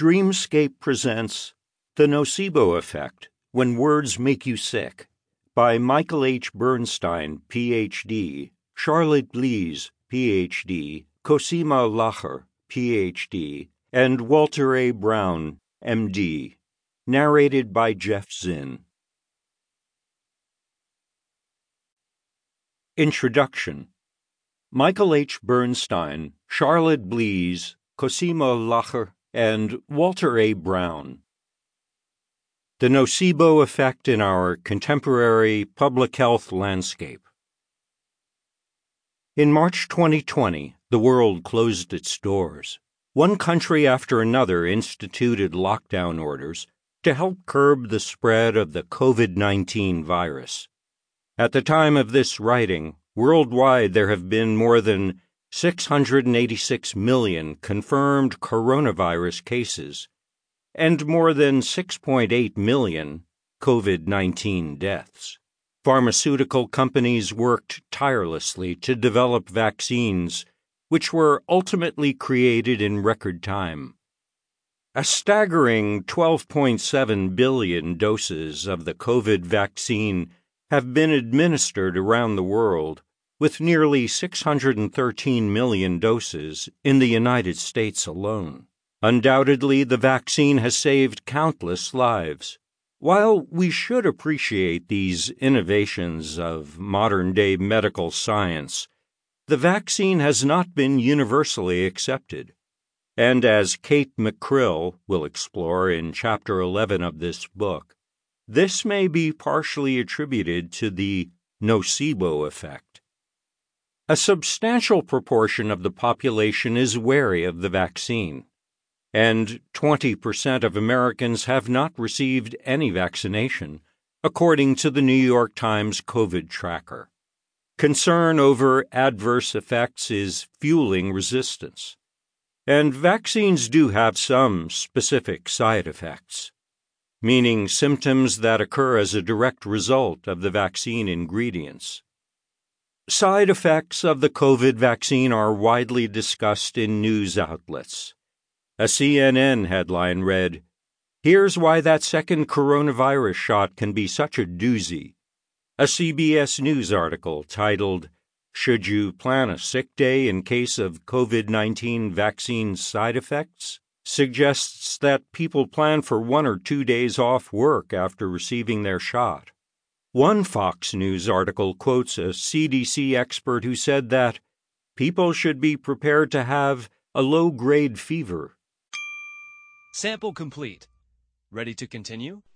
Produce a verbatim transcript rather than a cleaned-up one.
Dreamscape presents The Nocebo Effect, When Words Make You Sick, by Michael H. Bernstein, P H D, Charlotte Blees, P H D, Cosima Lacher, P H D, and Walter A. Brown, M D. Narrated by Jeff Zinn. Introduction. Michael H. Bernstein, Charlotte Blees, Cosima Lacher, and Walter A. Brown. The Nocebo Effect in Our Contemporary Public Health Landscape. In March twenty twenty, the world closed its doors. One country after another instituted lockdown orders to help curb the spread of the COVID nineteen virus. At the time of this writing, worldwide there have been more than six hundred eighty-six million confirmed coronavirus cases and more than six point eight million COVID nineteen deaths. Pharmaceutical companies worked tirelessly to develop vaccines, which were ultimately created in record time. A staggering twelve point seven billion doses of the COVID vaccine have been administered around the world, with nearly six hundred thirteen million doses in the United States alone. Undoubtedly, the vaccine has saved countless lives. While we should appreciate these innovations of modern-day medical science, the vaccine has not been universally accepted. And as Kate McCrill will explore in Chapter eleven of this book, this may be partially attributed to the nocebo effect. A substantial proportion of the population is wary of the vaccine, and twenty percent of Americans have not received any vaccination, according to the New York Times COVID tracker. Concern over adverse effects is fueling resistance, and vaccines do have some specific side effects, meaning symptoms that occur as a direct result of the vaccine ingredients. Side effects of the COVID vaccine are widely discussed in news outlets. A C N N headline read, "Here's why that second coronavirus shot can be such a doozy." A C B S News article titled, "Should You Plan a Sick Day in Case of COVID nineteen Vaccine Side Effects?" suggests that people plan for one or two days off work after receiving their shot. One Fox News article quotes a C D C expert who said that people should be prepared to have a low-grade fever. Sample complete. Ready to continue?